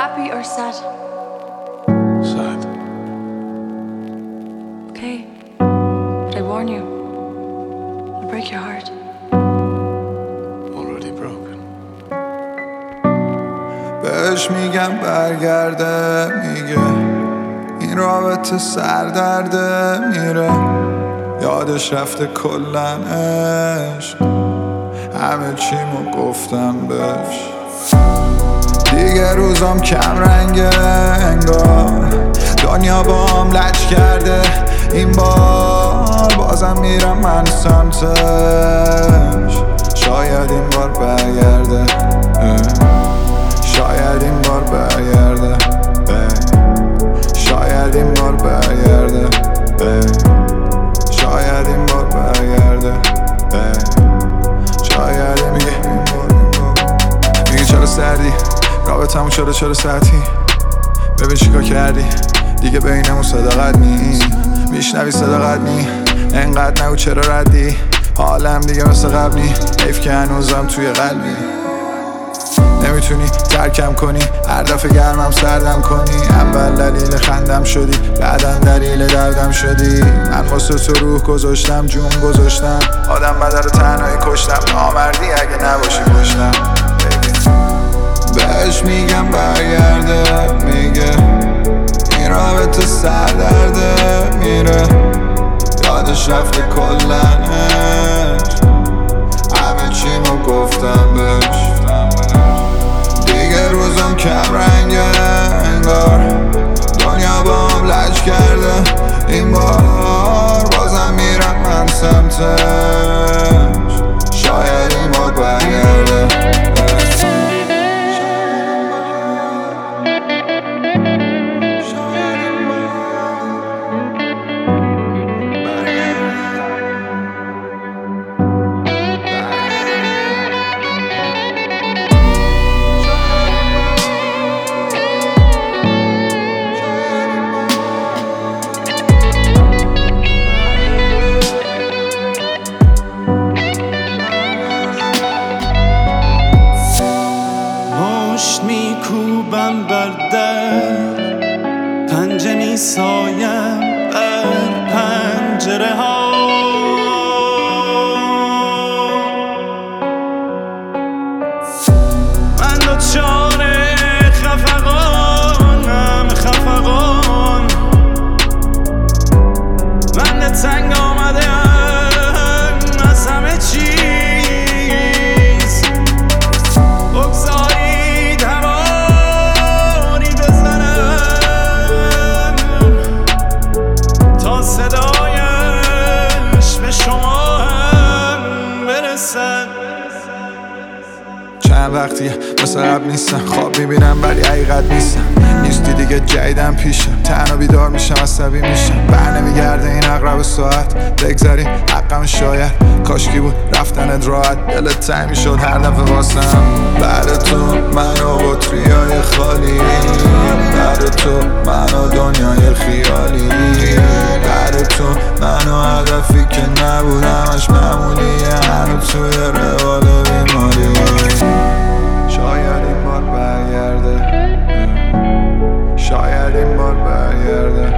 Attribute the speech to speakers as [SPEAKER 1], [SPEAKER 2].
[SPEAKER 1] happy or sad?
[SPEAKER 2] Sad.
[SPEAKER 1] Okay, but I warn you, I'll break your heart.
[SPEAKER 2] Already broken.
[SPEAKER 3] بهش میگم برگرده، میگه این رابطه سردرده، میره یادش رفته کلن عشق، همه چیمو گفتم بهش. دیگه روزام کم رنگه انگار دنیا با هم لج کرده، این بار بازم میرم من سمتش، شاید این بار برگرده، شاید این بار برگرده، شاید این بار برگرده، شاید این بار برگرده، شاید این بار. میگه چرا سردی رابطمون چرا سطحی، ببین چیکار کردی دیگه بینمون صداقت نی، میشنوی صداقت نی، انقدر نگو چرا ردی، حالم دیگه مثل قبلی، حیف که هنوزم توی قلبی. نمیتونی ترکم کنی، هر دفعه گرمم سردم کنی، اول دلیل خندم شدی، بعدم دلیل دردم شدی. من واسه تو روح گذاشتم، جون گذاشتم، آدم بدر تنهایی کشتم، نامردی اگه نباشی پشتم. بهش میگم برگرده، میگه این رابطه سردرده، میره یادش رفته کلنش، همه چیمو گفتم بهش. دیگه روزم کم رنگه انگار دنیا با هم لج کرده، این بار بازم میرم من سمتش، شاید این بار برگرده.
[SPEAKER 4] میکوبم بر در، پنجه میسایم بر پنجره ها، من دچار خفقانم، خفقان من تنگ آمده ام از همه چیز،
[SPEAKER 3] چند وقتیه مثل قبل نیستم، خواب میبینم ولی حقیقت نیستم، نیستی دیگه جدیدم پیشم، تنها بیدار میشم عصبی میشم، بر نمیگرده این اقرب ساعت، بگذاری حقم شاید، کاشکی بود رفتنت راحت، دلت تنگ میشد هر دفعه واسم. بعد تو من و بطریای خالی، بعد تو من و دنیای خیالی، بعد تو من و هدفی که نبودمش معمولیه، هنو توی روال بیماری. شاید این بار برگرده، شاید این بار برگرده.